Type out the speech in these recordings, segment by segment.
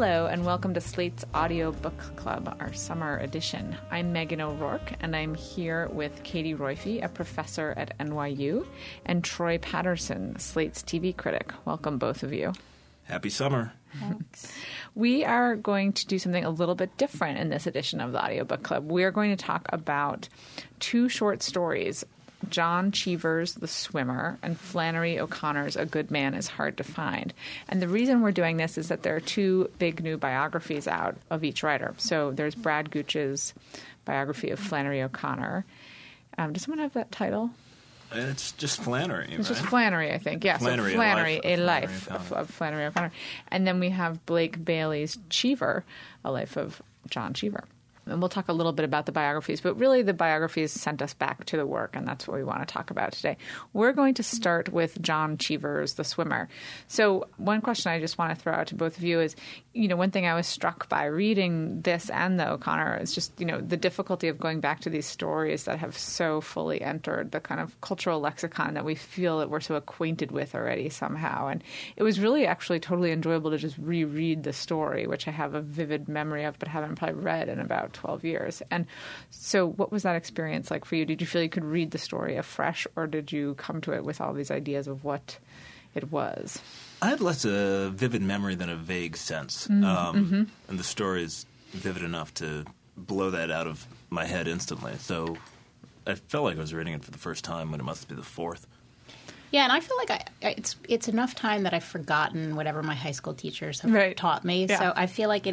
Hello, and welcome to Slate's Audio Book Club, our summer edition. I'm Megan O'Rourke, and I'm here with Katie Roiphe, a professor at NYU, and Troy Patterson, Slate's TV critic. Welcome, both of you. Happy summer. Thanks. We are going to do something a little bit different in this edition of the Audio Book Club. We are going to talk about two short stories, John Cheever's The Swimmer and Flannery O'Connor's A Good Man is Hard to Find. And the reason we're doing this is that there are two big new biographies out of each writer. So there's Brad Gooch's biography of Flannery O'Connor. Does someone have that title? It's just Flannery, It's just Flannery, I think. Yeah, Flannery, so Flannery, A Life of Flannery O'Connor. And then we have Blake Bailey's Cheever, A Life of John Cheever. And we'll talk a little bit about the biographies, but really the biographies sent us back to the work, and that's what we want to talk about today. We're going to start with John Cheever's The Swimmer. So one question I just want to throw out to both of you is, one thing I was struck by reading this and the O'Connor is just, the difficulty of going back to these stories that have so fully entered the kind of cultural lexicon that we feel that we're so acquainted with already somehow. And it was really actually totally enjoyable to just reread the story, which I have a vivid memory of, but haven't probably read in about 12 years. And so what was that experience like for you? Did you feel you could read the story afresh, or did you come to it with all these ideas of what it was? I had less a vivid memory than a vague sense. And the story is vivid enough to blow that out of my head instantly. So I felt like I was reading it for the first time when it must be the fourth. Yeah, and I feel like it's enough time that I've forgotten whatever my high school teachers have taught me. Yeah. So I feel like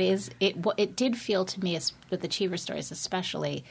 it did feel to me, with the Cheever stories especially,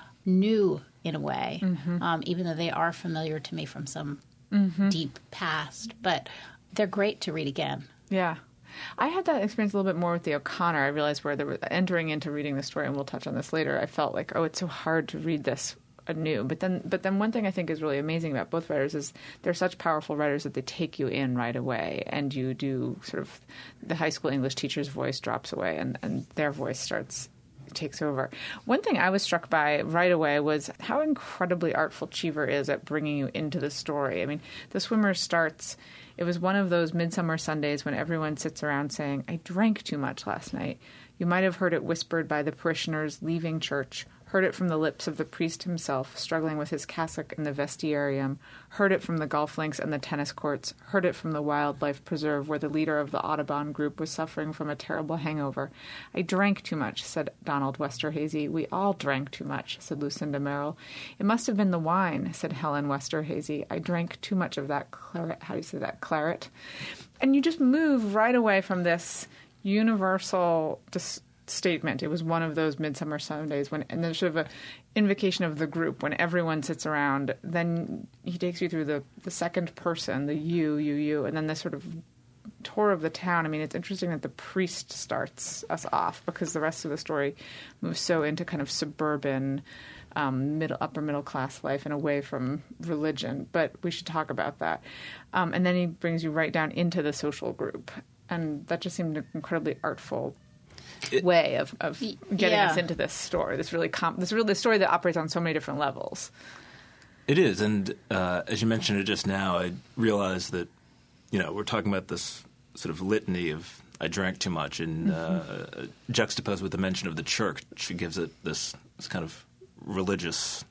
new in a way, even though they are familiar to me from some deep past. But they're great to read again. Yeah. I had that experience a little bit more with the O'Connor. I realized where they were entering into reading the story, and we'll touch on this later, I felt like, it's so hard to read this anew. But then one thing I think is really amazing about both writers is they're such powerful writers that they take you in right away, and you do sort of the high school English teacher's voice drops away, and their voice takes over. One thing I was struck by right away was how incredibly artful Cheever is at bringing you into the story. I mean, The Swimmer starts, it was one of those midsummer Sundays when everyone sits around saying, "I drank too much last night. You might have heard it whispered by the parishioners leaving church, heard it from the lips of the priest himself struggling with his cassock in the vestiarium, heard it from the golf links and the tennis courts, heard it from the wildlife preserve where the leader of the Audubon group was suffering from a terrible hangover. I drank too much," said Donald Westerhazy. "We all drank too much," said Lucinda Merrill. "It must have been the wine," said Helen Westerhazy. "I drank too much of that claret." How do you say that? Claret. And you just move right away from this universal statement. It was one of those midsummer Sundays and there's sort of an invocation of the group when everyone sits around. Then he takes you through the second person, the you, and then this sort of tour of the town. I mean, it's interesting that the priest starts us off because the rest of the story moves so into kind of suburban, upper middle class life and away from religion. But we should talk about that. And then he brings you right down into the social group, and that just seemed an incredibly artful way of getting us into this story. This story that operates on so many different levels. It is, and as you mentioned it just now, I realized that we're talking about this sort of litany of "I drank too much," and juxtaposed with the mention of the church, she gives it this kind of religious.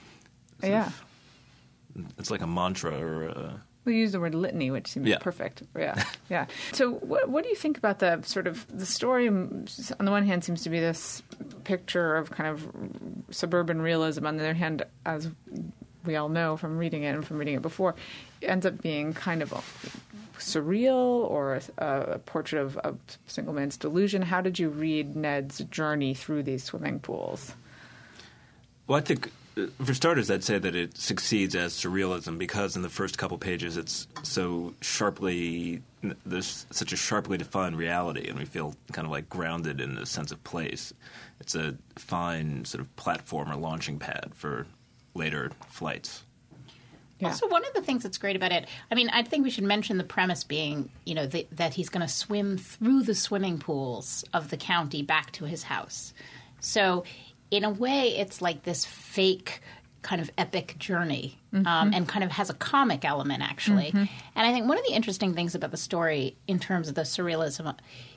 It's like a mantra or a. We use the word litany, which seems perfect. Yeah. So what do you think about the sort of the story? On the one hand, seems to be this picture of kind of suburban realism. On the other hand, as we all know from reading it and from reading it before, it ends up being kind of surreal or a portrait of a single man's delusion. How did you read Ned's journey through these swimming pools? Well, I think, for starters, I'd say that it succeeds as surrealism because in the first couple pages it's so there's such a sharply defined reality, and we feel kind of like grounded in the sense of place. It's a fine sort of platform or launching pad for later flights. Yeah. Also, one of the things that's great about it, I mean, I think we should mention the premise being, that he's going to swim through the swimming pools of the county back to his house. So in a way, it's like this fake kind of epic journey, and kind of has a comic element, actually. And I think one of the interesting things about the story in terms of the surrealism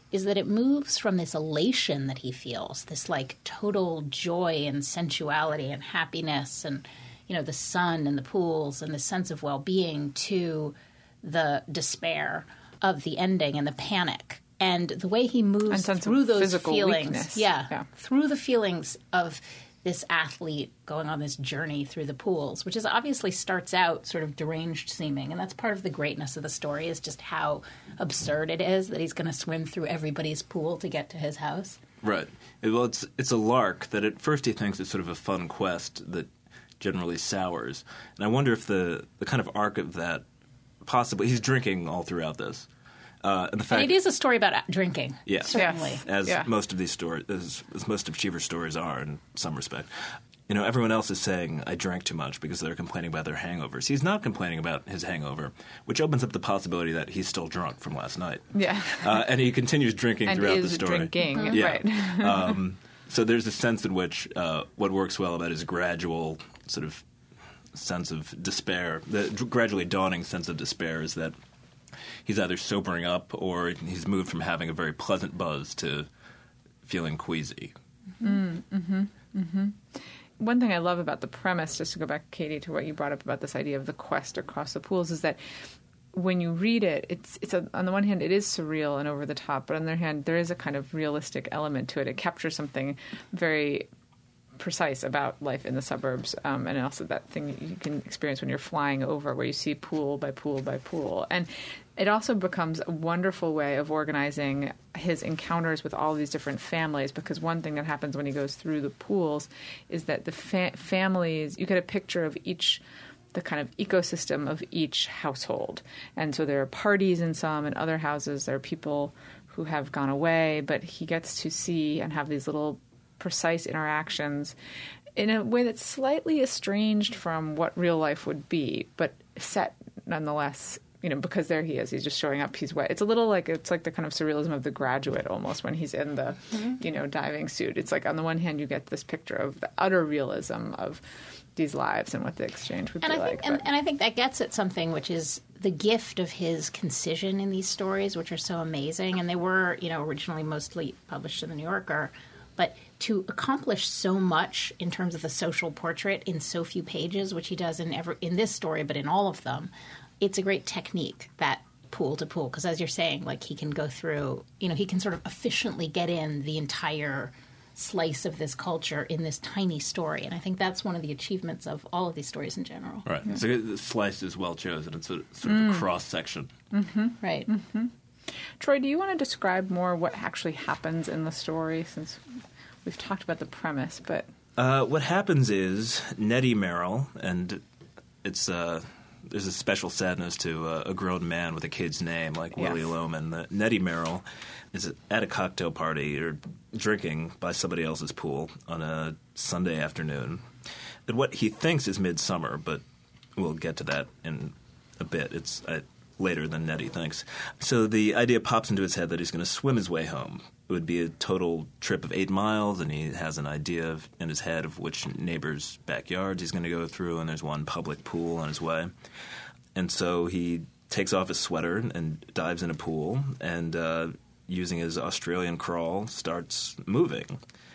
is that it moves from this elation that he feels, this like total joy and sensuality and happiness and, the sun and the pools and the sense of well-being, to the despair of the ending and the panic. And the way he moves through those feelings, through the feelings of this athlete going on this journey through the pools, which is obviously starts out sort of deranged seeming. And that's part of the greatness of the story, is just how absurd it is that he's going to swim through everybody's pool to get to his house. Right. Well, it's a lark that at first he thinks it's sort of a fun quest that generally sours. And I wonder if the kind of arc of that, possibly, he's drinking all throughout this. And it is a story about drinking. Yes. Certainly. As most of these stories, as most of Cheever's stories are in some respect. Everyone else is saying, I drank too much, because they're complaining about their hangovers. He's not complaining about his hangover, which opens up the possibility that he's still drunk from last night. Yeah. And he continues drinking throughout the story. Drinking, yeah. Right. So there's a sense in which what works well about his gradual sort of sense of despair, the gradually dawning sense of despair, is that he's either sobering up or he's moved from having a very pleasant buzz to feeling queasy. Mm-hmm. Mm-hmm. One thing I love about the premise, just to go back, Katie, to what you brought up about this idea of the quest across the pools, is that when you read it, it's on the one hand, it is surreal and over the top, but on the other hand, there is a kind of realistic element to it. It captures something very precise about life in the suburbs, and also that thing you can experience when you're flying over, where you see pool by pool by pool. And it also becomes a wonderful way of organizing his encounters with all these different families, because one thing that happens when he goes through the pools is that the families, you get a picture of the kind of ecosystem of each household. And so there are parties in some, in other houses there are people who have gone away, but he gets to see and have these little precise interactions in a way that's slightly estranged from what real life would be, but set nonetheless, because there he is. He's just showing up. He's wet. It's a little like, it's like the kind of surrealism of The Graduate almost, when he's in the, diving suit. It's like on the one hand you get this picture of the utter realism of these lives and what the exchange would be like. And I think that gets at something which is the gift of his concision in these stories, which are so amazing. And they were, originally mostly published in The New Yorker. But to accomplish so much in terms of the social portrait in so few pages, which he does in this story, but in all of them, it's a great technique, that pool to pool. Because as you're saying, like, he can go through, he can sort of efficiently get in the entire slice of this culture in this tiny story. And I think that's one of the achievements of all of these stories in general. Right. Yeah. So the slice is well chosen. It's sort of a cross-section. Mm-hmm. Right. Mm-hmm. Troy, do you want to describe more what actually happens in the story, since we've talked about the premise? But what happens is Nettie Merrill, and it's there's a special sadness to a grown man with a kid's name like Willie Loman. Nettie Merrill is at a cocktail party or drinking by somebody else's pool on a Sunday afternoon at what he thinks is midsummer, but we'll get to that in a bit. It's later than Nettie thinks. So the idea pops into his head that he's going to swim his way home. It would be a total trip of 8 miles, and he has an idea in his head of which neighbors' backyards he's going to go through, and there's one public pool on his way. And so he takes off his sweater and dives in a pool, and using his Australian crawl, starts moving.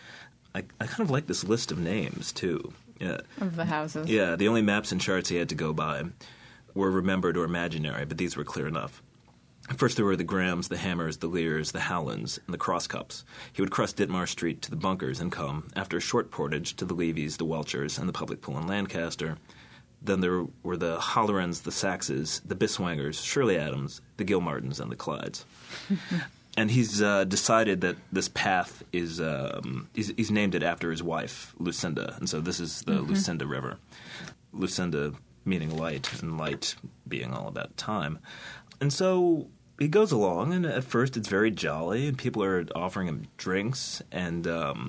I kind of like this list of names, too. Yeah. Of the houses. Yeah, the only maps and charts he had to go by were remembered or imaginary, but these were clear enough. First there were the Grahams, the Hammers, the Lears, the Howlands, and the Crosscups. He would cross Ditmar Street to the bunkers and come, after a short portage, to the Levys, the Welchers, and the public pool in Lancaster. Then there were the Hollorans, the Saxes, the Biswangers, Shirley Adams, the Gilmartins, and the Clydes. And he's decided that this path is he's named it after his wife, Lucinda. And so this is the Lucinda River. Lucinda meaning light, and light being all about time. And so he goes along, and at first it's very jolly, and people are offering him drinks, and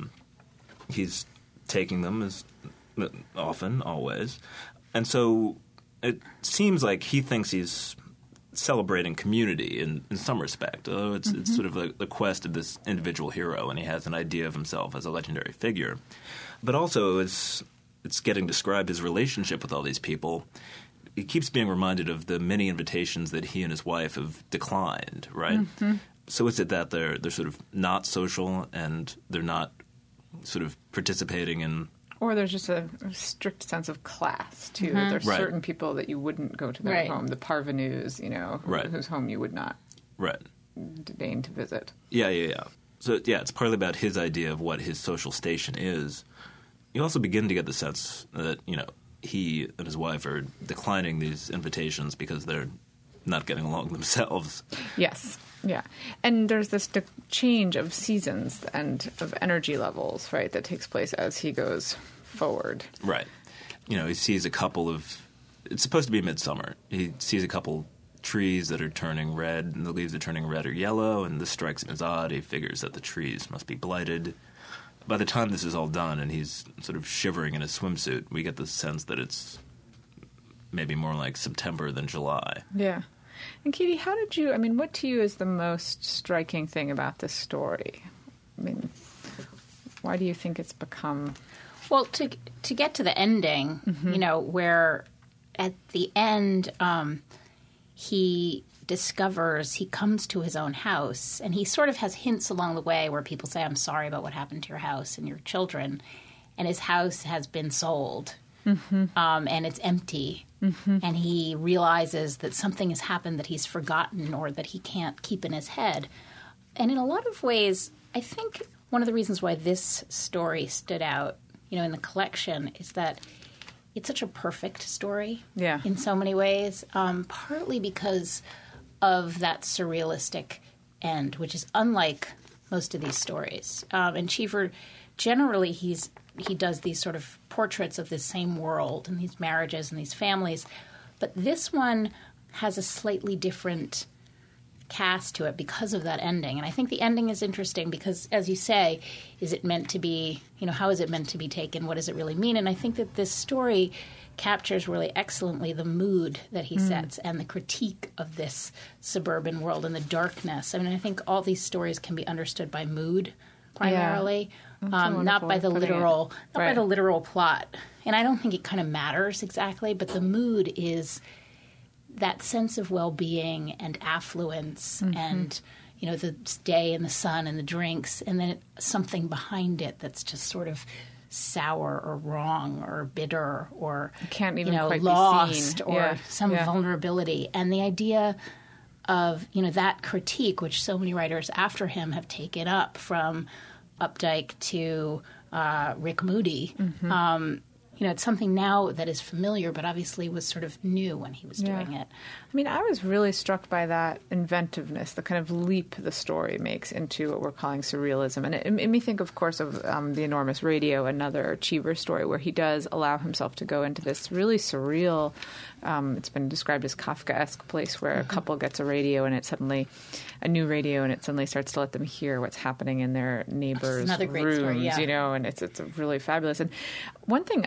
he's taking them as often, always. And so it seems like he thinks he's celebrating community in some respect. It's sort of the quest of this individual hero, and he has an idea of himself as a legendary figure. But also it's getting described his relationship with all these people. He keeps being reminded of the many invitations that he and his wife have declined, right? so is it that they're sort of not social and they're not sort of participating in... Or there's just a strict sense of class, too. Mm-hmm. There's certain people that you wouldn't go to their home, the parvenus, whose home you would not deign to visit. Yeah. So, it's partly about his idea of what his social station is. You also begin to get the sense that, he and his wife are declining these invitations because they're not getting along themselves. Yes. Yeah. And there's this change of seasons and of energy levels, right, that takes place as he goes forward. Right. He sees a couple of... It's supposed to be midsummer. He sees a couple trees that are turning red, and the leaves are turning red or yellow, and this strikes him as odd. He figures that the trees must be blighted. By the time this is all done and he's sort of shivering in his swimsuit, we get the sense that it's maybe more like September than July. Yeah. And Katie, what to you is the most striking thing about this story? Why do you think it's become... Well, to get to the ending, where at the end he comes to his own house, and he sort of has hints along the way where people say, I'm sorry about what happened to your house and your children, and his house has been sold, and it's empty, and he realizes that something has happened that he's forgotten or that he can't keep in his head. And in a lot of ways, I think one of the reasons why this story stood out, in the collection, is that it's such a perfect story in so many ways, partly because of that surrealistic end, which is unlike most of these stories. And Cheever, generally, he does these sort of portraits of this same world and these marriages and these families. But this one has a slightly different cast to it because of that ending. And I think the ending is interesting because, as you say, is it meant to be, how is it meant to be taken? What does it really mean? And I think that this story captures really excellently the mood that he sets and the critique of this suburban world and the darkness. I think all these stories can be understood by mood primarily, not by the literal plot. And I don't think it kind of matters exactly, but the mood is that sense of well-being and affluence and, the day and the sun and the drinks, and then something behind it that's just sort of sour or wrong or bitter or can't even quite lost be seen. Or some vulnerability. And the idea of, that critique, which so many writers after him have taken up, from Updike to Rick Moody, it's something now that is familiar, but obviously was sort of new when he was doing it. I was really struck by that inventiveness, the kind of leap the story makes into what we're calling surrealism. And it made me think, of course, of The Enormous Radio, another Cheever story, where he does allow himself to go into this really surreal, it's been described as Kafkaesque place where a couple gets a radio and a new radio, and it suddenly starts to let them hear what's happening in their neighbors' rooms, story, and it's really fabulous. And one thing,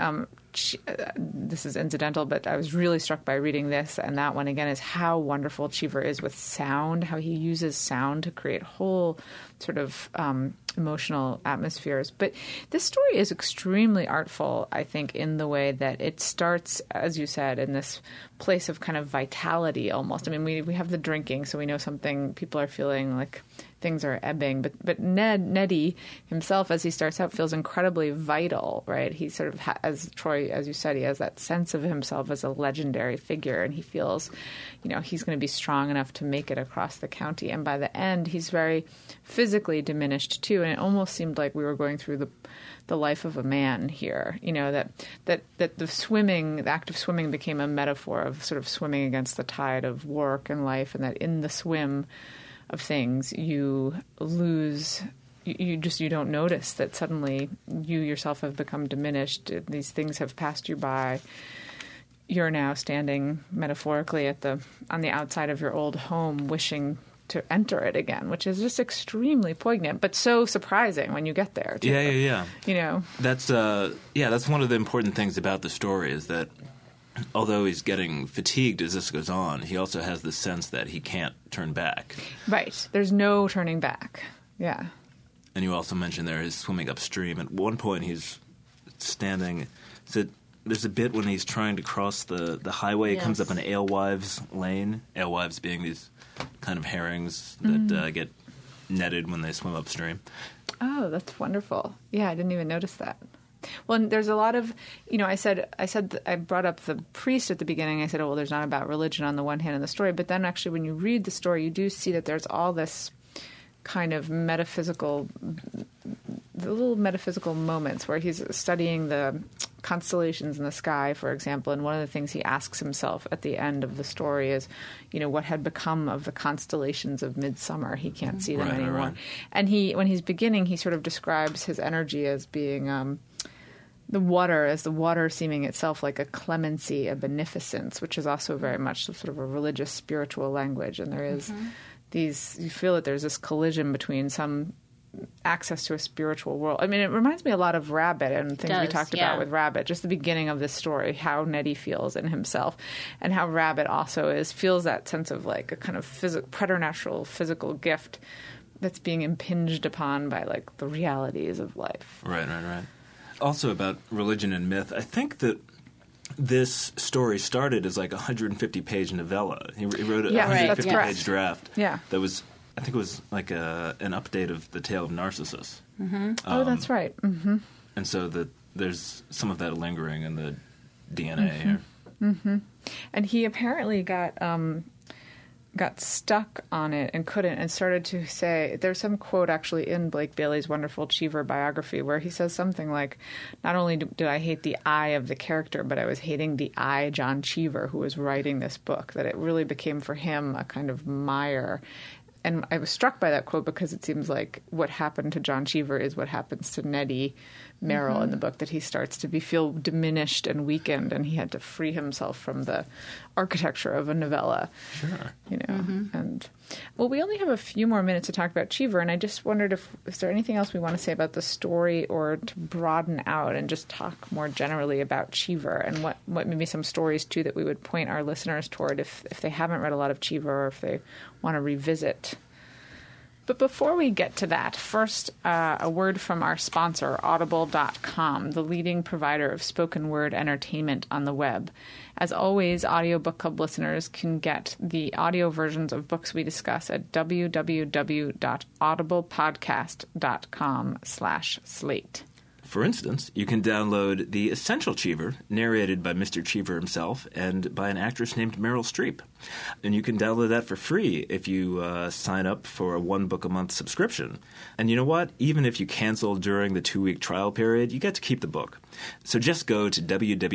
this is incidental, but I was really struck by reading this and that one again, is how wonderful Cheever is with sound, how he uses sound to create whole sort of emotional atmospheres. But this story is extremely artful, I think, in the way that it starts, as you said, in this place of kind of vitality almost. We have the drinking, so we know people are feeling like things are ebbing. But Neddy himself, as he starts out, feels incredibly vital, right? He sort of, as Troy, as you said, he has that sense of himself as a legendary figure, and he feels, he's going to be strong enough to make it across the county. And by the end, he's very physically diminished too, and it almost seemed like we were going through the life of a man here. That the act of swimming became a metaphor of sort of swimming against the tide of work and life, and that in the swim of things you lose. You don't notice that suddenly you yourself have become diminished. These things have passed you by. You're now standing metaphorically on the outside of your old home, wishing to enter it again, which is just extremely poignant, but so surprising when you get there. Too. Yeah. That's one of the important things about the story, is that although he's getting fatigued as this goes on, he also has the sense that he can't turn back. Right. There's no turning back. Yeah. And you also mentioned there he's swimming upstream. At one point he's standing. There's a bit when he's trying to cross the highway. It comes up an alewives lane. Alewives being these kind of herrings that get netted when they swim upstream. Oh, that's wonderful. Yeah, I didn't even notice that. Well, and there's a lot of, I brought up the priest at the beginning. I said, oh, well, there's not about religion on the one hand in the story. But then actually when you read the story, you do see that there's all this kind of the little metaphysical moments where he's studying the constellations in the sky, for example. And one of the things he asks himself at the end of the story is, what had become of the constellations of midsummer? He can't see them anymore. Right. And when he's beginning, he sort of describes his energy as being the water seeming itself like a clemency, a beneficence, which is also very much sort of a religious, spiritual language. And there is you feel that there's this collision between some access to a spiritual world. I mean, it reminds me a lot of Rabbit and things we talked about with Rabbit, just the beginning of this story, how Nettie feels in himself, and how Rabbit also feels that sense of like a kind of preternatural physical gift that's being impinged upon by like the realities of life. Right. Also about religion and myth, I think that this story started as like a 150-page novella. He wrote a 150-page draft. Yeah. That was, I think it was like an update of The Tale of Narcissus. Oh, that's right. Mm-hmm. And so there's some of that lingering in the DNA here. Mm-hmm. And he apparently got stuck on it and couldn't, and started to say, there's some quote actually in Blake Bailey's wonderful Cheever biography where he says something like, not only did I hate the I of the character, but I was hating the I, John Cheever, who was writing this book, that it really became for him a kind of mire. And I was struck by that quote because it seems like what happened to John Cheever is what happens to Nettie Merrill in the book, that he starts to feel diminished and weakened, and he had to free himself from the architecture of a novella. Sure. And well, we only have a few more minutes to talk about Cheever, and I just wondered is there anything else we want to say about the story, or to broaden out and just talk more generally about Cheever, and what maybe some stories too that we would point our listeners toward if they haven't read a lot of Cheever, or if they want to revisit. But before we get to that, first, a word from our sponsor, Audible.com, the leading provider of spoken word entertainment on the web. As always, Audio Book Club listeners can get the audio versions of books we discuss at www.audiblepodcast.com/slate. For instance, you can download The Essential Cheever, narrated by Mr. Cheever himself and by an actress named Meryl Streep. And you can download that for free if you sign up for a one-book-a-month subscription. And you know what? Even if you cancel during the 2-week trial period, you get to keep the book. So just go to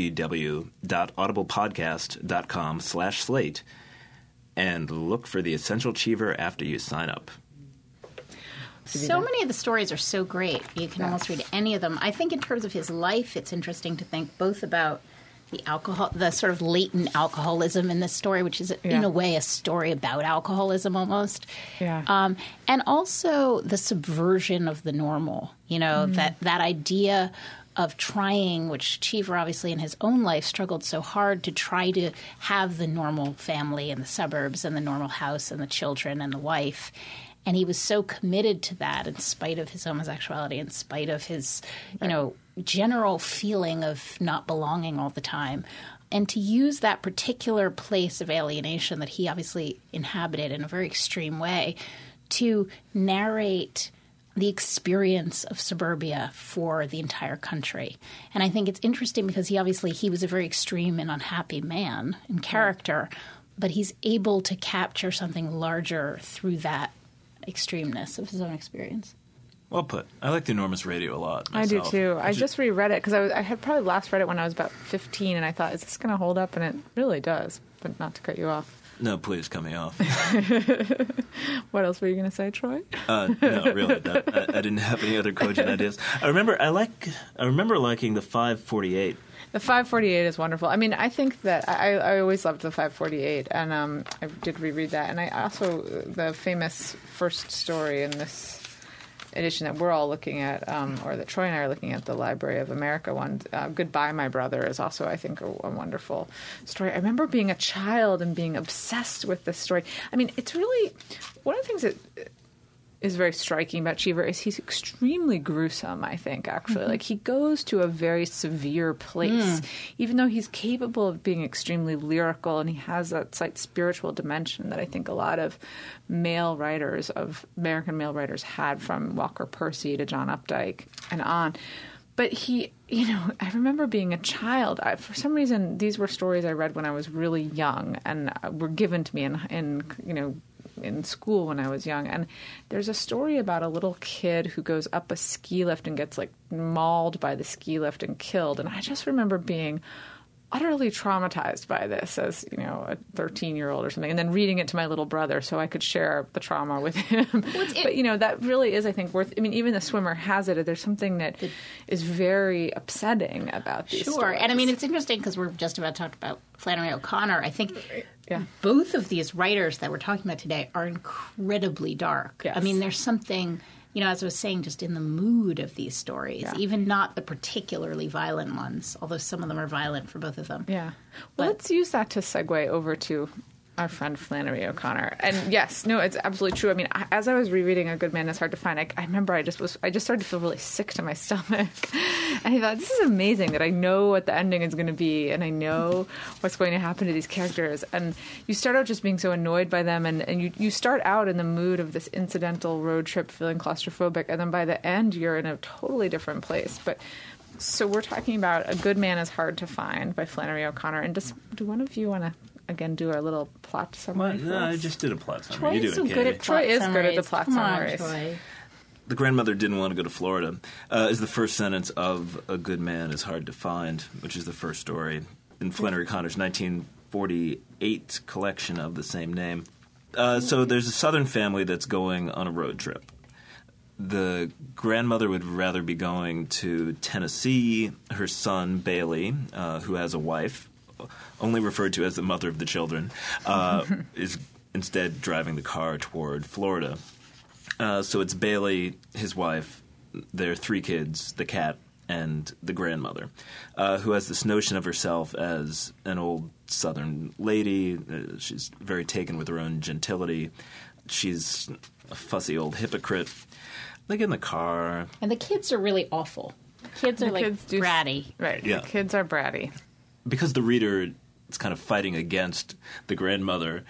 www.audiblepodcast.com/slate and look for The Essential Cheever after you sign up. So many of the stories are so great. You can almost read any of them. I think in terms of his life, it's interesting to think both about the sort of latent alcoholism in this story, which is in a way a story about alcoholism almost. Yeah. And also the subversion of the normal, that idea of trying, which Cheever obviously in his own life struggled so hard to try to have the normal family in the suburbs and the normal house and the children and the wife. And he was so committed to that in spite of his homosexuality, in spite of his, general feeling of not belonging all the time. And to use that particular place of alienation that he obviously inhabited in a very extreme way to narrate the experience of suburbia for the entire country. And I think it's interesting because he was a very extreme and unhappy man in character, but he's able to capture something larger through that extremeness of his own experience. Well put. I like The Enormous Radio a lot myself. I do too. I just reread it because I had probably last read it when I was about 15, and I thought, is this going to hold up? And it really does, but not to cut you off. No, please cut me off. What else were you going to say, Troy? No, really. I didn't have any other cogent ideas. I remember liking the 548. The 548 is wonderful. I mean, I think that I always loved the 548, and I did reread that. And I also, the famous first story in this edition that we're all looking at, or that Troy and I are looking at, the Library of America one, Goodbye, My Brother, is also, I think, a wonderful story. I remember being a child and being obsessed with this story. I mean, it's really one of the things that is very striking about Cheever is he's extremely gruesome, I think, actually. Like, he goes to a very severe place, even though he's capable of being extremely lyrical, and he has that slight spiritual dimension that I think a lot of American male writers had, from Walker Percy to John Updike and on. But he, I remember being a child. For some reason, these were stories I read when I was really young and were given to me in school when I was young. And there's a story about a little kid who goes up a ski lift and gets mauled by the ski lift and killed. And I just remember being utterly traumatized by this as, a 13-year-old or something, and then reading it to my little brother so I could share the trauma with him. But, that really is, I think, even The Swimmer has it. There's something that is very upsetting about these stories. And it's interesting because we're just about to talk about Flannery O'Connor. I think both of these writers that we're talking about today are incredibly dark. Yes. There's something... as I was saying, just in the mood of these stories, even not the particularly violent ones, although some of them are violent for both of them. Yeah. Well, let's use that to segue over to our friend Flannery O'Connor. And yes, no, it's absolutely true. As I was rereading A Good Man is Hard to Find, I remember I just started to feel really sick to my stomach. And I thought, this is amazing that I know what the ending is going to be, and I know what's going to happen to these characters. And you start out just being so annoyed by them, and you start out in the mood of this incidental road trip feeling claustrophobic, and then by the end you're in a totally different place. So we're talking about A Good Man is Hard to Find by Flannery O'Connor. And do one of you want to again do our little plot summary? No, I just did a plot summary. Troy is good at the plot summaries. Troy. The grandmother didn't want to go to Florida is the first sentence of A Good Man is Hard to Find, which is the first story in Flannery O'Connor's 1948 collection of the same name. So there's a southern family that's going on a road trip. The grandmother would rather be going to Tennessee. Her son, Bailey, who has a wife, only referred to as the mother of the children, is instead driving the car toward Florida. So it's Bailey, his wife, their 3 kids, the cat, and the grandmother, who has this notion of herself as an old Southern lady. She's very taken with her own gentility. She's a fussy old hypocrite. They get in the car. And the kids are really awful. Kids are bratty. Right, yeah. The kids are bratty. Because the reader is kind of fighting against the grandmother,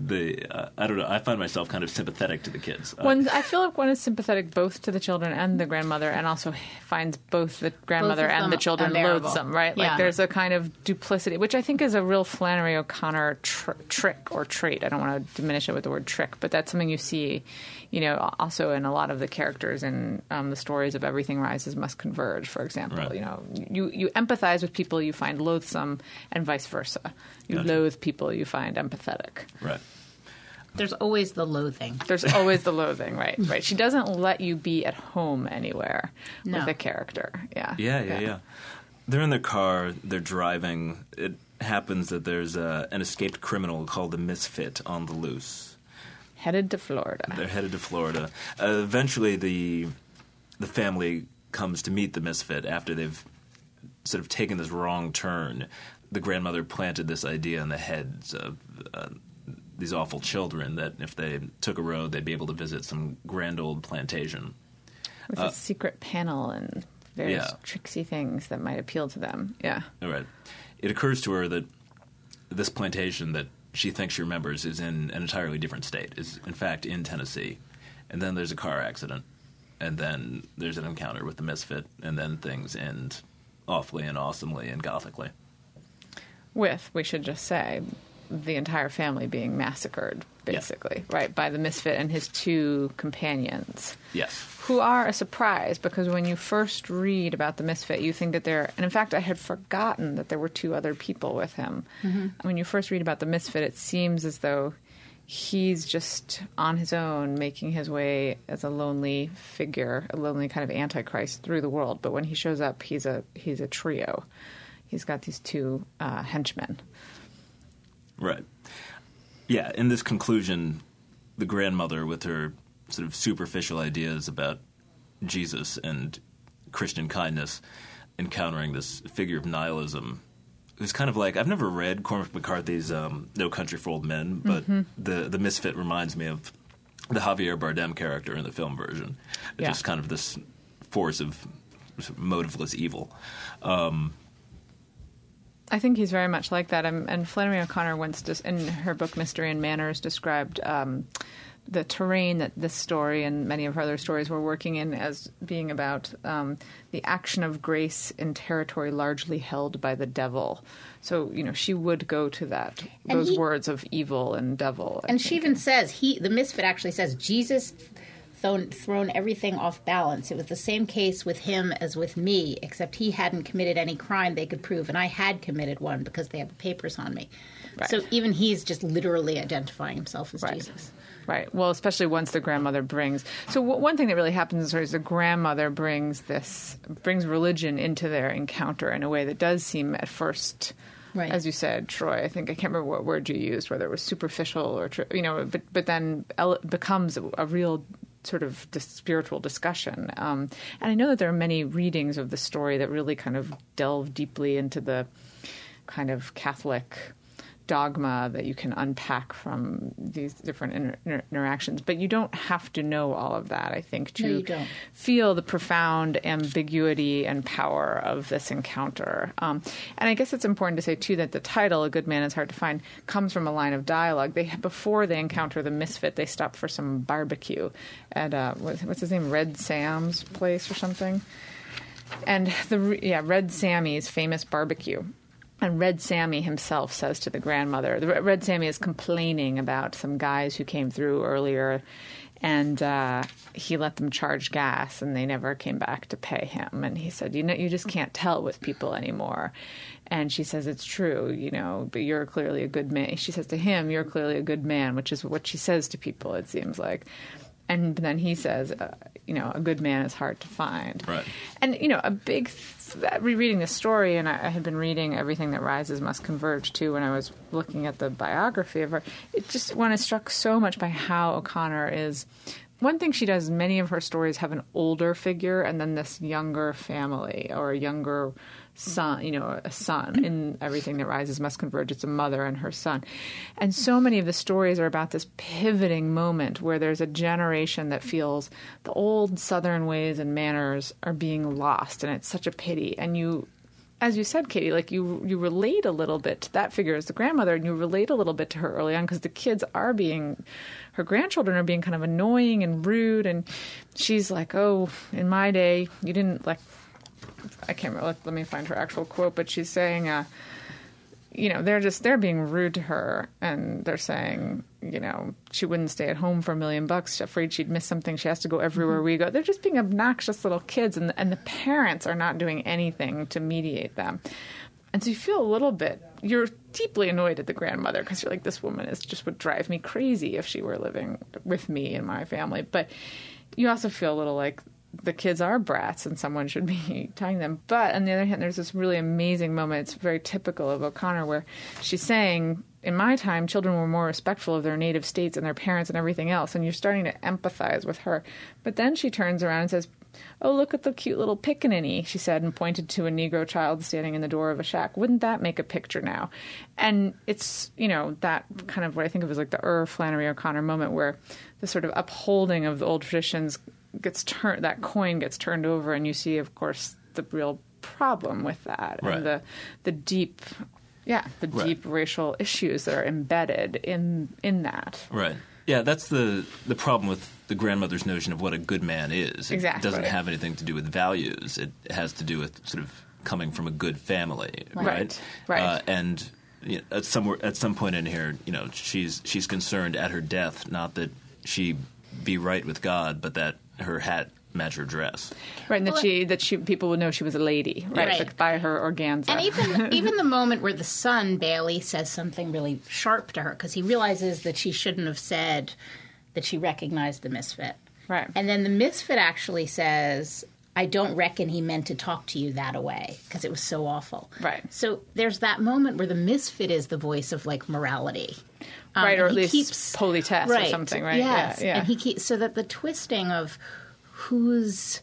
I don't know, I find myself kind of sympathetic to the kids. I feel like one is sympathetic both to the children and the grandmother, and also finds both the grandmother and the children loathsome, right? Yeah. There's a kind of duplicity, which I think is a real Flannery O'Connor trick or trait. I don't want to diminish it with the word trick, but that's something you see, also in a lot of the characters in the stories of Everything Rises Must Converge, for example. Right. You empathize with people you find loathsome, and vice versa. You loathe people you find empathetic. Right. There's always the loathing. There's always the loathing, right. She doesn't let you be at home anywhere with a character. Yeah. They're in their car. They're driving. It happens that there's an escaped criminal called the Misfit on the loose. Headed to Florida. They're headed to Florida. Eventually, the family comes to meet the Misfit after they've sort of taken this wrong turn. The grandmother planted this idea in the heads of these awful children that if they took a road, they'd be able to visit some grand old plantation. With a secret panel and various tricksy things that might appeal to them. Yeah. All right. It occurs to her that this plantation that she thinks she remembers is in an entirely different state, is in fact in Tennessee. And then there's a car accident, and then there's an encounter with the Misfit, and then things end awfully and awesomely and gothically. With, we should just say, the entire family being massacred, basically, right, by the Misfit and his 2 companions. Yes. Who are a surprise, because when you first read about the Misfit, you think that and in fact, I had forgotten that there were 2 other people with him. Mm-hmm. When you first read about the Misfit, it seems as though he's just on his own, making his way as a lonely figure, a lonely kind of antichrist through the world. But when he shows up, he's a trio. He's got these 2 henchmen. Right. Yeah, in this conclusion, the grandmother, with her sort of superficial ideas about Jesus and Christian kindness, encountering this figure of nihilism, who's kind of like, I've never read Cormac McCarthy's No Country for Old Men, but the Misfit reminds me of the Javier Bardem character in the film version. It's just kind of this force of motiveless evil. I think he's very much like that. And Flannery O'Connor once, in her book Mystery and Manners, described the terrain that this story and many of her other stories were working in as being about the action of grace in territory largely held by the devil. So, she would go to those words of evil and devil. And she even says, the misfit actually says, Jesus thrown everything off balance. It was the same case with him as with me, except he hadn't committed any crime they could prove, and I had committed one because they have the papers on me. Right. So even he's just literally identifying himself as Jesus. Right. Well, especially once the grandmother brings. So one thing that really happens in the story is the grandmother brings religion into their encounter in a way that does seem at first, as you said, Troy. I can't remember what word you used, whether it was superficial or but then becomes a real sort of spiritual discussion. And I know that there are many readings of the story that really kind of delve deeply into the kind of Catholic dogma that you can unpack from these different interactions. But you don't have to know all of that, I think, to feel the profound ambiguity and power of this encounter. And I guess it's important to say, too, that the title, A Good Man is Hard to Find, comes from a line of dialogue. Before they encounter the misfit, they stop for some barbecue at, what's his name, Red Sam's place or something? And Red Sammy's famous barbecue. And Red Sammy himself says to the grandmother, Red Sammy is complaining about some guys who came through earlier, and he let them charge gas, and they never came back to pay him. And he said, you just can't tell with people anymore. And she says, it's true, but you're clearly a good man. She says to him, you're clearly a good man, which is what she says to people, it seems like. And then he says, a good man is hard to find. Right. And, rereading this story, and I had been reading Everything That Rises Must Converge, too, when I was looking at the biography of her. It just, when I struck so much by how O'Connor is... One thing she does, many of her stories have an older figure and then this younger family or a younger son, a son. In Everything That Rises Must Converge, it's a mother and her son. And so many of the stories are about this pivoting moment where there's a generation that feels the old Southern ways and manners are being lost, and it's such a pity. And you, as you said, Katie, you relate a little bit to that figure as the grandmother, and you relate a little bit to her early on because the kids are her grandchildren are being kind of annoying and rude, and she's like, oh, in my day, you didn't I can't remember, let me find her actual quote, but she's saying, they're being rude to her, and they're saying, she wouldn't stay at home for $1 million, afraid she'd miss something, she has to go everywhere we go. They're just being obnoxious little kids, and the parents are not doing anything to mediate them. And so you feel a little bit, you're deeply annoyed at the grandmother because you're like, this woman would drive me crazy if she were living with me and my family. But you also feel a little like the kids are brats and someone should be tying them. But on the other hand, there's this really amazing moment. It's very typical of O'Connor where she's saying, in my time, children were more respectful of their native states and their parents and everything else. And you're starting to empathize with her. But then she turns around and says, oh, look at the cute little pickaninny, she said, and pointed to a Negro child standing in the door of a shack. Wouldn't that make a picture now? And it's, that kind of what I think of as the Flannery O'Connor moment where the sort of upholding of the old traditions that coin gets turned over, and you see, of course, the real problem with that, right. And the deep, deep racial issues that are embedded in that. Right. Yeah, that's the problem with the grandmother's notion of what a good man is. It doesn't have anything to do with values. It has to do with sort of coming from a good family, right? Right. And at some point in here, she's concerned at her death, not that she be right with God, but that her hat match her dress. Right, and that people would know she was a lady, right? By her organza. And even the moment where the son, Bailey, says something really sharp to her, because he realizes that she shouldn't have said that she recognized the misfit. Right. And then the misfit actually says, I don't reckon he meant to talk to you that away, because it was so awful. Right. So there's that moment where the misfit is the voice of, morality. Right, or at least politesse or something, right? Yes. Yeah. And he keeps, so that the twisting of whose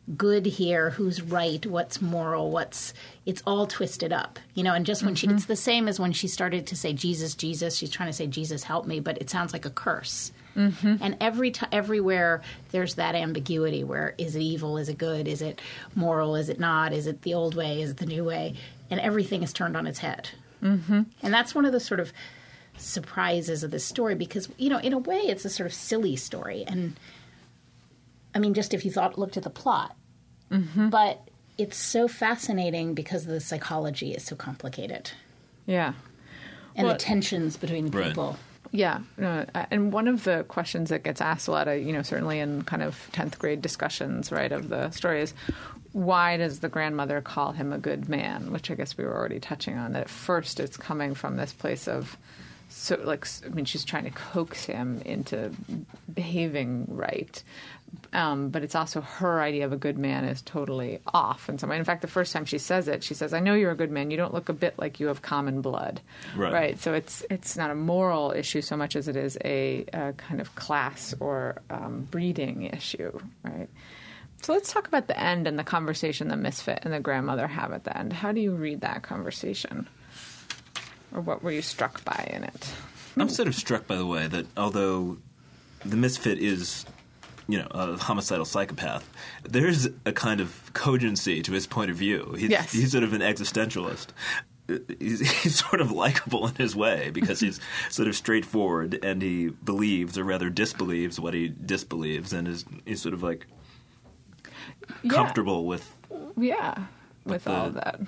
good here, who's right, what's moral, it's all twisted up, and just when it's the same as when she started to say Jesus, Jesus, she's trying to say Jesus help me, but it sounds like a curse. And everywhere there's that ambiguity where is it evil, is it good, is it moral, is it not, is it the old way, is it the new way, and everything is turned on its head. And that's one of the sort of surprises of this story because, in a way it's a sort of silly story. And I mean, just if you looked at the plot, but it's so fascinating because the psychology is so complicated. Yeah. And the tensions between people. Yeah. And one of the questions that gets asked a lot, certainly in kind of 10th grade discussions, right, of the story is, why does the grandmother call him a good man? Which I guess we were already touching on, that at first it's coming from this place of, she's trying to coax him into behaving right. But it's also her idea of a good man is totally off in some way. In fact, the first time she says it, she says, I know you're a good man. You don't look a bit like you have common blood. Right? So it's not a moral issue so much as it is a kind of class or breeding issue, right? So let's talk about the end and the conversation the misfit and the grandmother have at the end. How do you read that conversation? Or what were you struck by in it? I'm sort of struck by the way that although the misfit is, a homicidal psychopath, there's a kind of cogency to his point of view. He's sort of an existentialist. He's sort of likable in his way because he's sort of straightforward and he believes or rather disbelieves what he disbelieves and he's sort of like comfortable with all of that.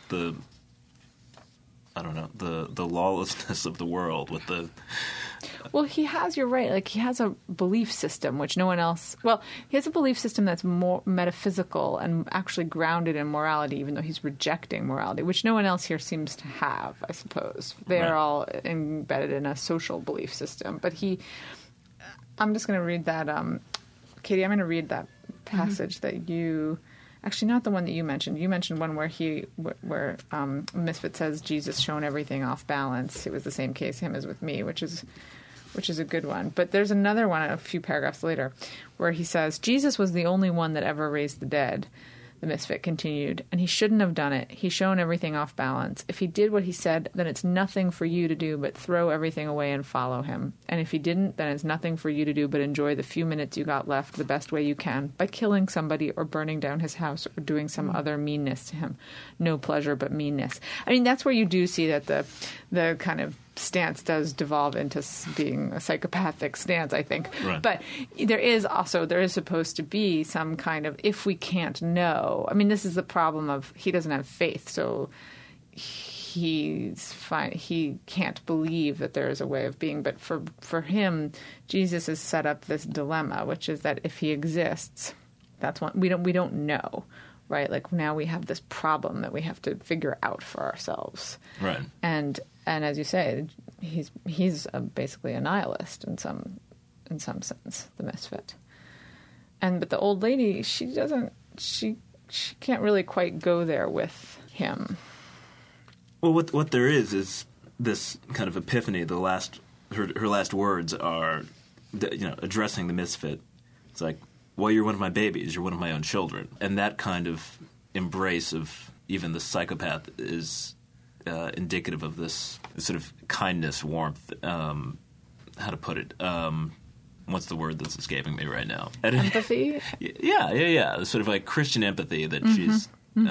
The lawlessness of the world with the... Well, you're right, like he has a belief system which no one else... Well, he has a belief system that's more metaphysical and actually grounded in morality, even though he's rejecting morality, which no one else here seems to have, I suppose. They're all embedded in a social belief system. But I'm just going to read that... Katie, I'm going to read that passage that you... Actually, not the one that you mentioned. You mentioned one where Misfit says Jesus shown everything off balance. It was the same case him as with me, which is a good one. But there's another one a few paragraphs later where he says Jesus was the only one that ever raised the dead. The Misfit continued, and he shouldn't have done it. He's shown everything off balance. If he did what he said, then it's nothing for you to do but throw everything away and follow him. And if he didn't, then it's nothing for you to do but enjoy the few minutes you got left the best way you can by killing somebody or burning down his house or doing some other meanness to him. No pleasure but meanness. I mean, that's where you do see that the kind of stance does devolve into being a psychopathic stance, I think. Right. But there is supposed to be some kind of, if we can't know, I mean, this is the problem of he doesn't have faith, so he's fine. He can't believe that there is a way of being. But for him, Jesus has set up this dilemma, which is that if he exists, that's one we don't know. Right, like now we have this problem that we have to figure out for ourselves. Right, and as you say, he's basically a nihilist in some sense, the misfit. But the old lady, she can't really quite go there with him. Well, what there is this kind of epiphany. Her last words are, addressing the misfit. It's like, well, you're one of my babies. You're one of my own children. And that kind of embrace of even the psychopath is indicative of this sort of kindness, warmth, how to put it? What's the word that's escaping me right now? Empathy? Yeah. Sort of like Christian empathy that she's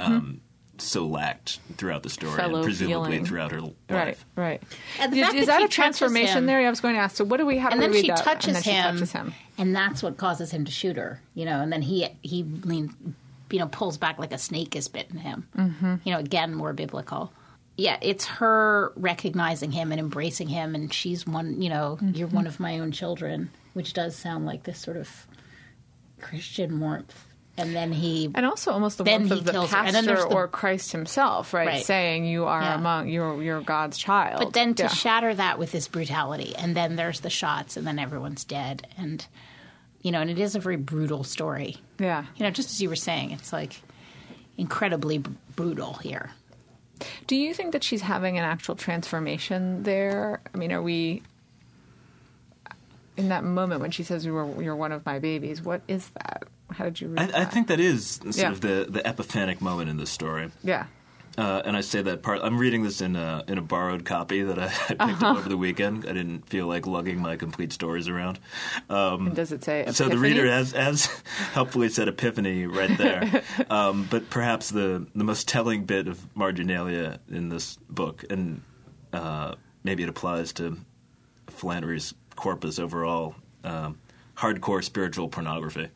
so lacked throughout the story and presumably feeling. Throughout her life. Right. Is that a transformation there? I was going to ask. So how do we read that? And then she touches him, and that's what causes him to shoot her. And then he leans, pulls back like a snake has bitten him. Mm-hmm. Again, more biblical. Yeah, it's her recognizing him and embracing him, and she's one. You're one of my own children, which does sound like this sort of Christian warmth. And also almost the warmth of the pastor or Christ himself, right? Saying you are you're God's child. But then to shatter that with this brutality, and then there's the shots, and then everyone's dead, and and it is a very brutal story. Yeah, just as you were saying, it's like incredibly brutal here. Do you think that she's having an actual transformation there? I mean, are we in that moment when she says you're one of my babies? What is that? How did you read that? I think that is sort of the epiphanic moment in this story. Yeah. And I say that I'm reading this in a borrowed copy that I picked up over the weekend. I didn't feel like lugging my complete stories around. And does it say Epiphany? So the reader has helpfully said Epiphany right there. But perhaps the most telling bit of marginalia in this book, and maybe it applies to Flannery's corpus overall, hardcore spiritual pornography.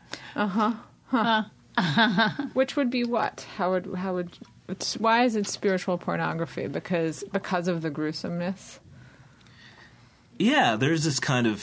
Which would be what? How would why is it spiritual pornography? Because of the gruesomeness? Yeah, there's this kind of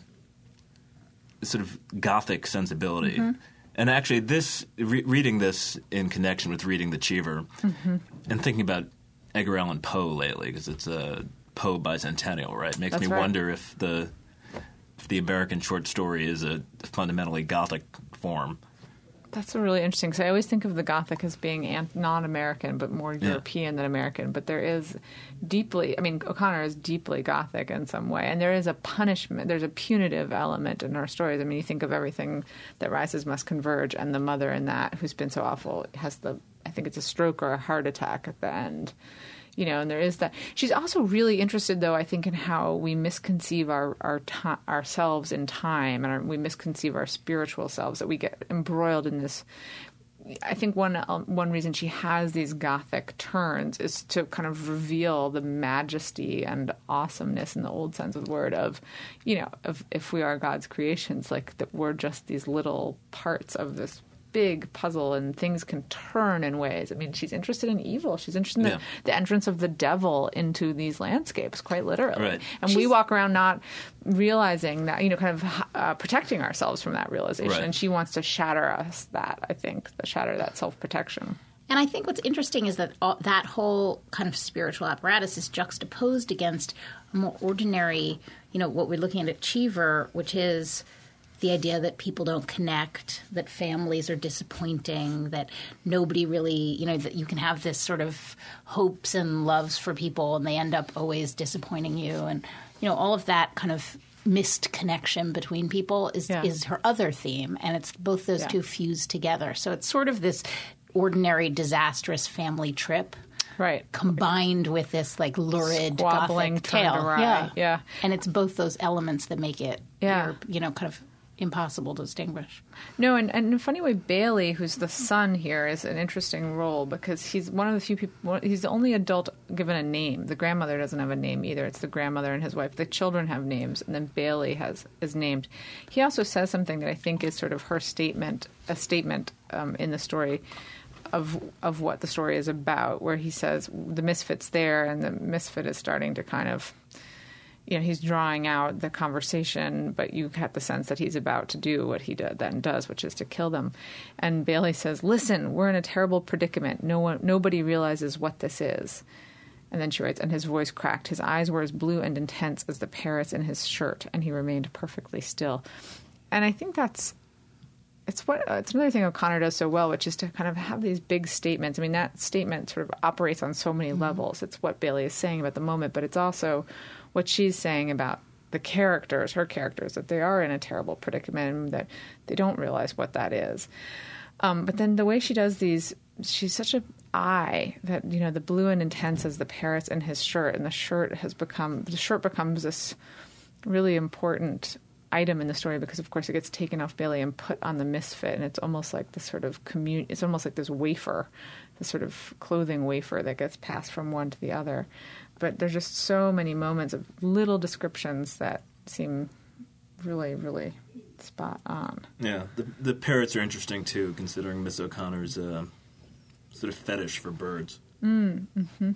sort of gothic sensibility. Mm-hmm. And actually, reading this in connection with reading The Cheever and thinking about Edgar Allan Poe lately, because it's a Poe bicentennial, right? It makes me wonder if the American short story is a fundamentally gothic form. That's really interesting, because I always think of the Gothic as being non-American, but more European than American. But there is O'Connor is deeply Gothic in some way. And there is a punishment, there's a punitive element in our stories. I mean, you think of everything that Rises Must Converge, and the mother in that, who's been so awful, has I think it's a stroke or a heart attack at the end. You know, and there is that. She's also really interested, though, I think, in how we misconceive ourselves in time, and we misconceive our spiritual selves, that we get embroiled in this. I think one reason she has these Gothic turns is to kind of reveal the majesty and awesomeness, in the old sense of the word, of if we are God's creations, like that we're just these little parts of this big puzzle, and things can turn in ways. I mean, she's interested in evil. She's interested in the entrance of the devil into these landscapes, quite literally. Right. And we walk around not realizing that, kind of protecting ourselves from that realization. Right. And she wants to shatter shatter that self-protection. And I think what's interesting is that that whole kind of spiritual apparatus is juxtaposed against a more ordinary, what we're looking at Cheever, which is the idea that people don't connect, that families are disappointing, that nobody really, that you can have this sort of hopes and loves for people and they end up always disappointing you. And, all of that kind of missed connection between people is her other theme. And it's both those two fused together. So it's sort of this ordinary, disastrous family trip. Right. Combined with this lurid squabbling Gothic tale. Yeah. And it's both those elements that make it, kind of impossible to distinguish. No, and in a funny way, Bailey, who's the son here, is an interesting role, because he's one of the few people, he's the only adult given a name. The grandmother doesn't have a name either. It's the grandmother and his wife. The children have names, and then Bailey is named. He also says something that I think is sort of a statement in the story of what the story is about, where he says the misfit's there, and the misfit is starting to kind of, he's drawing out the conversation, but you get the sense that he's about to do what he then does, which is to kill them. And Bailey says, "Listen, we're in a terrible predicament. Nobody realizes what this is." And then she writes, "And his voice cracked. His eyes were as blue and intense as the parrots in his shirt, and he remained perfectly still." And I think it's another thing O'Connor does so well, which is to kind of have these big statements. I mean, that statement sort of operates on so many levels. It's what Bailey is saying about the moment, but it's also what she's saying about her characters, that they are in a terrible predicament, and that they don't realize what that is. But then the way she does these, she's such an eye that, the blue and intense as the parrots in his shirt, and the shirt becomes this really important item in the story, because of course it gets taken off Bailey and put on the misfit, and it's almost like this sort of it's almost like this wafer, this sort of clothing wafer that gets passed from one to the other. But there's just so many moments of little descriptions that seem really, really spot on. Yeah, the parrots are interesting too, considering Miss O'Connor's sort of fetish for birds. Mm-hmm.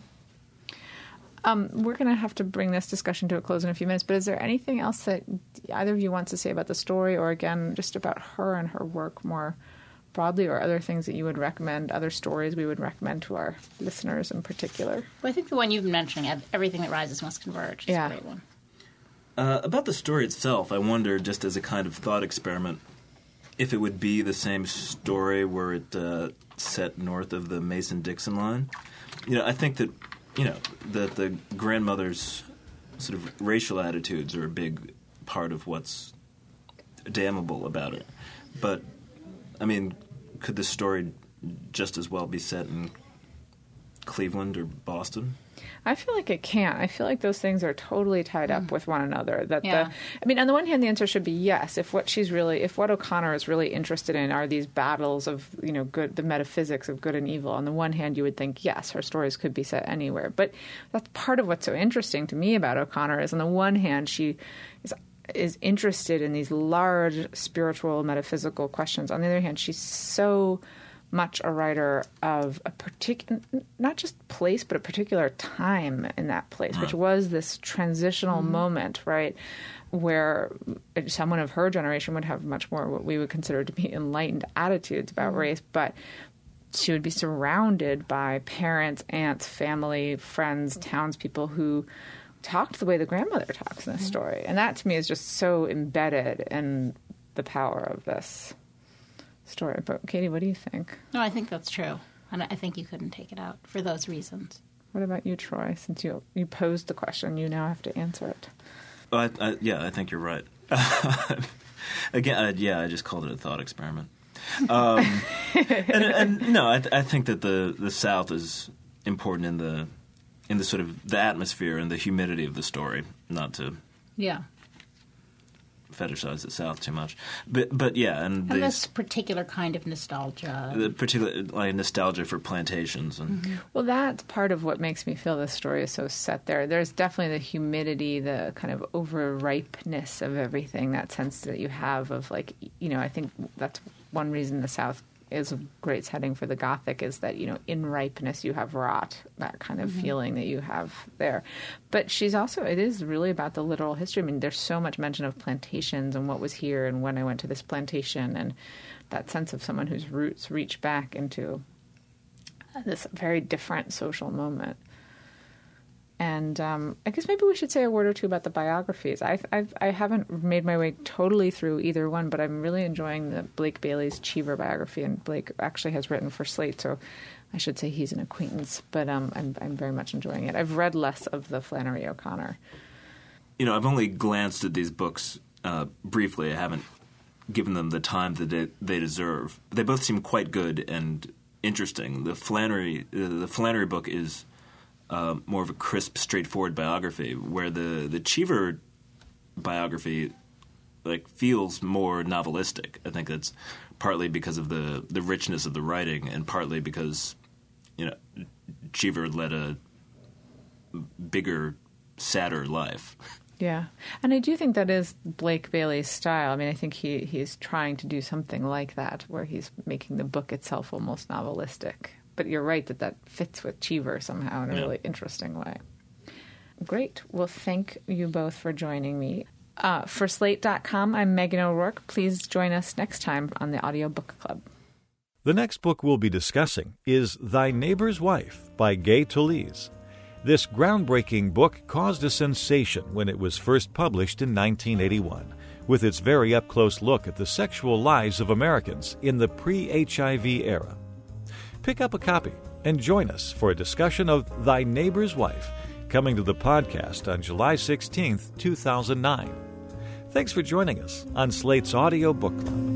We're going to have to bring this discussion to a close in a few minutes, but is there anything else that either of you wants to say about the story, or again, just about her and her work more broadly, or other things that you would recommend, other stories we would recommend to our listeners in particular? Well, I think the one you've been mentioning, Everything That Rises Must Converge, is a great one. About the story itself, I wonder, just as a kind of thought experiment, if it would be the same story were it set north of the Mason-Dixon line. I think that that the grandmother's sort of racial attitudes are a big part of what's damnable about it. But I mean, could the story just as well be set in Cleveland or Boston? I feel like it can't. I feel like those things are totally tied up with one another. On the one hand, the answer should be yes. If what O'Connor is really interested in are these battles of, good, the metaphysics of good and evil. On the one hand, you would think, yes, her stories could be set anywhere. But that's part of what's so interesting to me about O'Connor is, on the one hand, she is interested in these large spiritual, metaphysical questions. On the other hand, she's so much a writer of a particular, not just place, but a particular time in that place, which was this transitional moment, right, where someone of her generation would have much more what we would consider to be enlightened attitudes about race, but she would be surrounded by parents, aunts, family, friends, townspeople who talked the way the grandmother talks in this story. And that, to me, is just so embedded in the power of this story. But Katie, what do you think? No, I think that's true. And I think you couldn't take it out for those reasons. What about you, Troy? Since you posed the question, you now have to answer it. Well, I think you're right. Again, I just called it a thought experiment. And no, I think that the South is important in the sort of the atmosphere and the humidity of the story. Not to fetishize the South too much, but yeah, and this particular kind of nostalgia, the particular nostalgia for plantations, and well, that's part of what makes me feel this story is so set there. There's definitely the humidity, the kind of overripeness of everything, that sense that you have of I think that's one reason the South is a great setting for the Gothic, is that, in ripeness you have rot, that kind of feeling that you have there. But it is really about the literal history. I mean, there's so much mention of plantations and what was here and when I went to this plantation, and that sense of someone whose roots reach back into this very different social moment. And I guess maybe we should say a word or two about the biographies. I haven't made my way totally through either one, but I'm really enjoying the Blake Bailey's Cheever biography, and Blake actually has written for Slate, so I should say he's an acquaintance. But I'm very much enjoying it. I've read less of the Flannery O'Connor. I've only glanced at these books briefly. I haven't given them the time that they deserve. They both seem quite good and interesting. The Flannery book is more of a crisp, straightforward biography, where the Cheever biography feels more novelistic. I think that's partly because of the richness of the writing, and partly because Cheever led a bigger, sadder life. Yeah, and I do think that is Blake Bailey's style. I mean, I think he's trying to do something like that, where he's making the book itself almost novelistic. But you're right that fits with Cheever somehow in a really interesting way. Great. Well, thank you both for joining me. For Slate.com, I'm Megan O'Rourke. Please join us next time on the Audio Book Club. The next book we'll be discussing is Thy Neighbor's Wife by Gay Talese. This groundbreaking book caused a sensation when it was first published in 1981, with its very up-close look at the sexual lives of Americans in the pre-HIV era. Pick up a copy and join us for a discussion of Thy Neighbor's Wife, coming to the podcast on July 16th, 2009. Thanks for joining us on Slate's Audio Book Club.